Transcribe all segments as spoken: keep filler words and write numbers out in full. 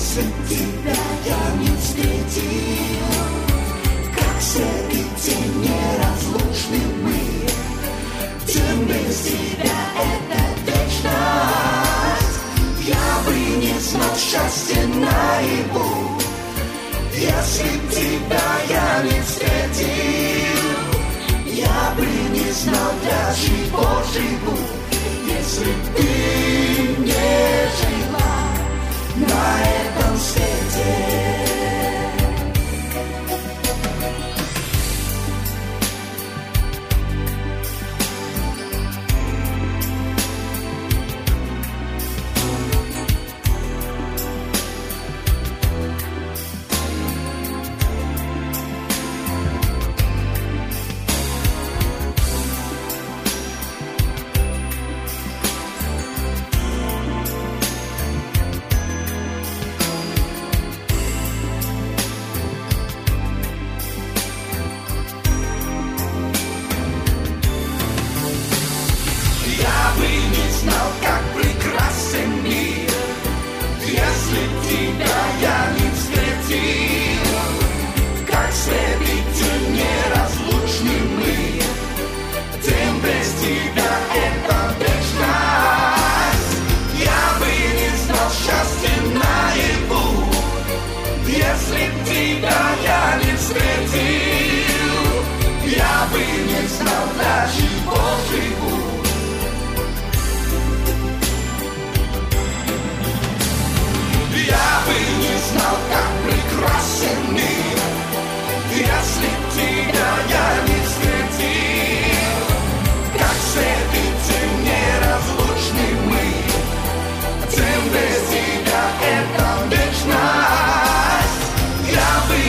Если тебя я не встретил, как свет и тень неразлучны мы, день без тебя — это вечность. Я бы не знал счастья наяву, если б тебя я не встретил. Я бы не знал, для чего живу, если б ты не жила на этом свете.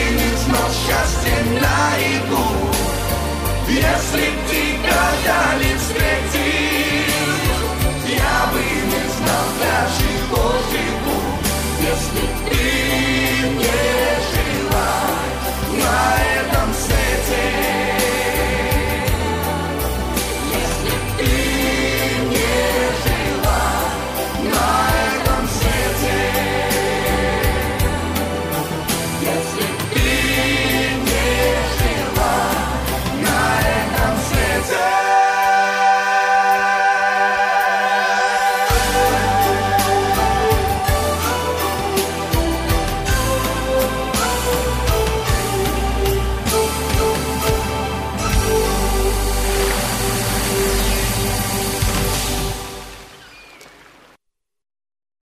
Если б тебя я не